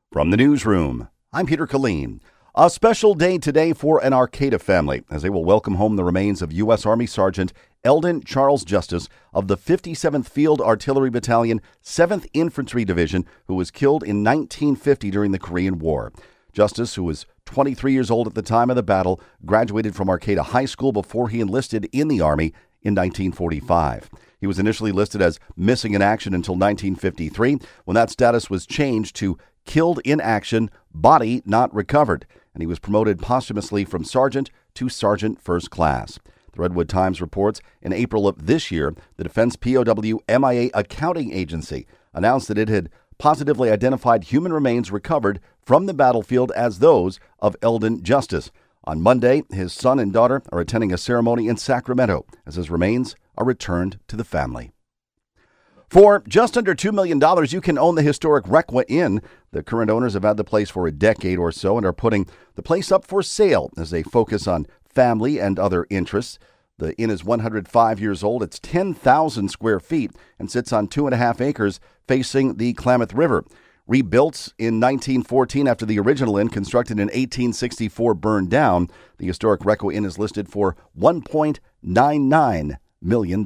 From the newsroom, I'm Peter Killeen. A special day today for an Arcata family as they will welcome home the remains of U.S. Army Sergeant Eldon Charles Justice of the 57th Field Artillery Battalion, 7th Infantry Division, who was killed in 1950 during the Korean War. Justice, who was 23 years old at the time of the battle, graduated from Arcata High School before he enlisted in the Army in 1945. He was initially listed as missing in action until 1953, when that status was changed to killed in action, body not recovered, and he was promoted posthumously from sergeant to sergeant first class. The Redwood Times reports in April of this year, the Defense POW MIA Accounting Agency announced that it had positively identified human remains recovered from the battlefield as those of Eldon Justice. On Monday, his son and daughter are attending a ceremony in Sacramento as his remains are returned to the family. For just under $2 million, you can own the historic Requa Inn. The current owners have had the place for a decade or so and are putting the place up for sale as they focus on family and other interests. The inn is 105 years old. It's 10,000 square feet and sits on 2.5 acres facing the Klamath River. Rebuilt in 1914 after the original inn, constructed in 1864, burned down, the historic Requa Inn is listed for $1.99 million.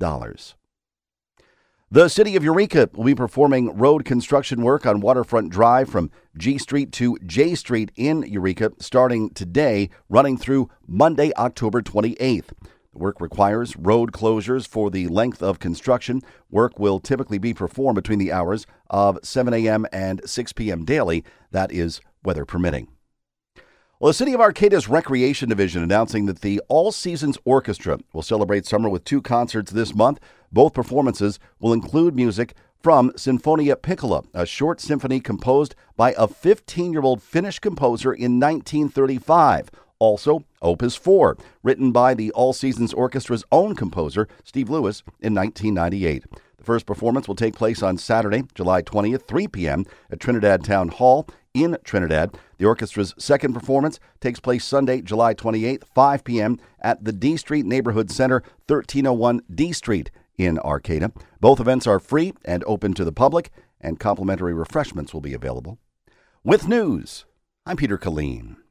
The city of Eureka will be performing road construction work on Waterfront Drive from G Street to J Street in Eureka starting today, running through Monday, October 28th. The work requires road closures for the length of construction. Work will typically be performed between the hours of 7 a.m. and 6 p.m. daily. That is weather permitting. Well, the City of Arcata's Recreation Division announcing that the All Seasons Orchestra will celebrate summer with 2 concerts this month. Both performances will include music from Sinfonia Piccola, a short symphony composed by a 15-year-old Finnish composer in 1935. Also, Opus 4, written by the All Seasons Orchestra's own composer, Steve Lewis, in 1998. The first performance will take place on Saturday, July 20th, 3 p.m. at Trinidad Town Hall in Trinidad. The orchestra's second performance takes place Sunday, July 28th, 5 p.m. at the D Street Neighborhood Center, 1301 D Street in Arcata. Both events are free and open to the public, and complimentary refreshments will be available. With news, I'm Peter Killeen.